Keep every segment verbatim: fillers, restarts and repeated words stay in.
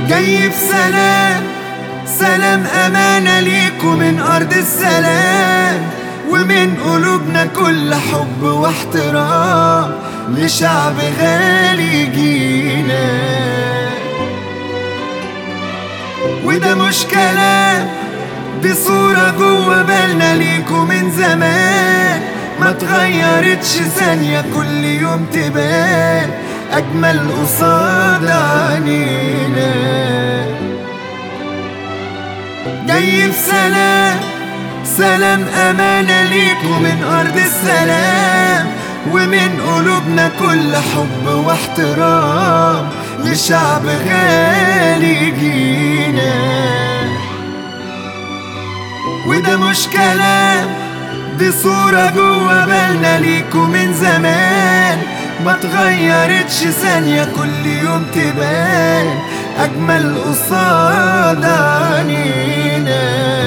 جاي بسلام، سلام أمانة ليكوا من أرض السلام، ومن قلوبنا كل حب واحترام لشعب غالي جينا. وده مش كلام، دي صورة جوا بالنا ليكوا من زمان، ما تغيرتش ثانية كل يوم تبان أجمل قصاد عينينا. جاي بسلام، سلام أمانة ليكوا من أرض السلام، ومن قلوبنا كل حب واحترام لشعب غالي جينا. وده مش كلام، دي صورة جوا بالنا ليكوا من زمان، ما تغيرتش ثانية كل يوم تبان أجمل قصاد عينينا.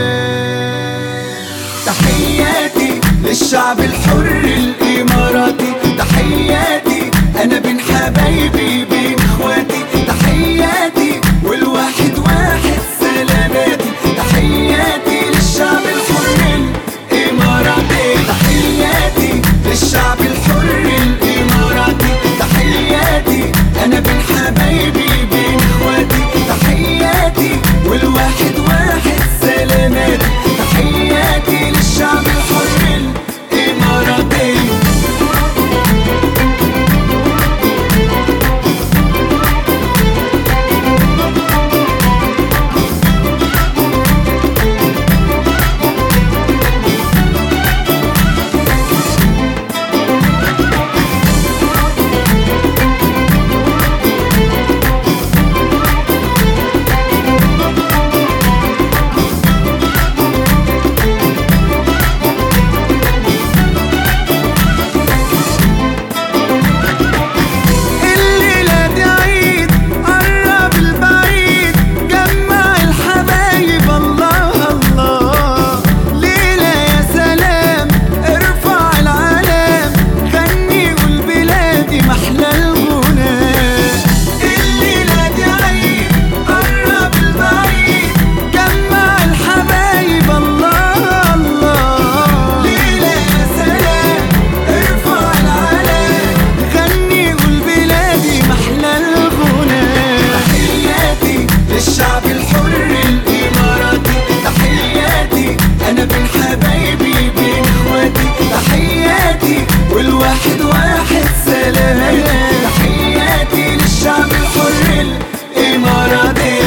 تحياتي للشعب الحر الإماراتي، تحياتي أنا بين حبايبي بين إخواتي، تحياتي والواحد واحد سلاماتي، تحياتي للشعب الحر الإماراتي، تحياتي للشعب الحر الإماراتي، تحياتي أنا بين حبايبي بين إخواتي، تحياتي والواحد واحد سلاماتي، تحياتي للشعب الحر الإماراتي. للشعب الحر الإماراتي، تحياتي أنا بين حبايبي بين إخواتي، تحياتي والواحد واحد سلاماتي، تحياتي للشعب الحر الإماراتي.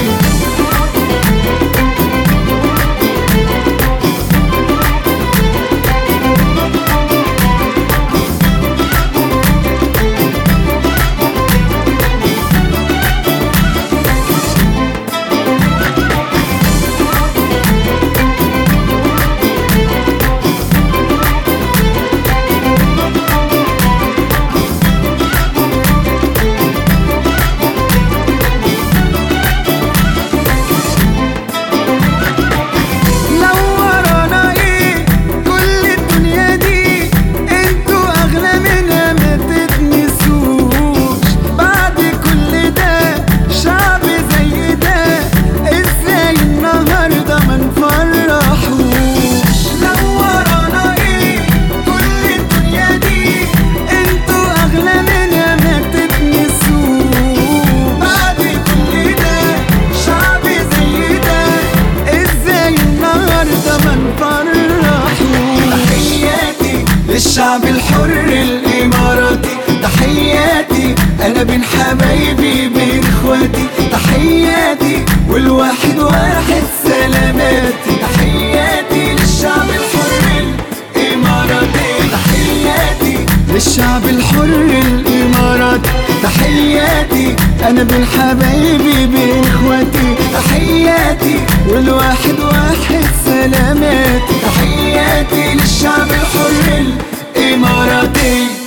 للشعب الحر الإماراتي، تحياتي أنا بين حبايبي بين إخواتي، تحياتي والواحد واحد سلاماتي، تحياتي للشعب الحر الإماراتي، تحياتي للشعب الحر الإماراتي، تحياتي أنا بين حبايبي بين إخواتي، تحياتي والواحد واحد سلاماتي، تحياتي للشعب الحر الإماراتي.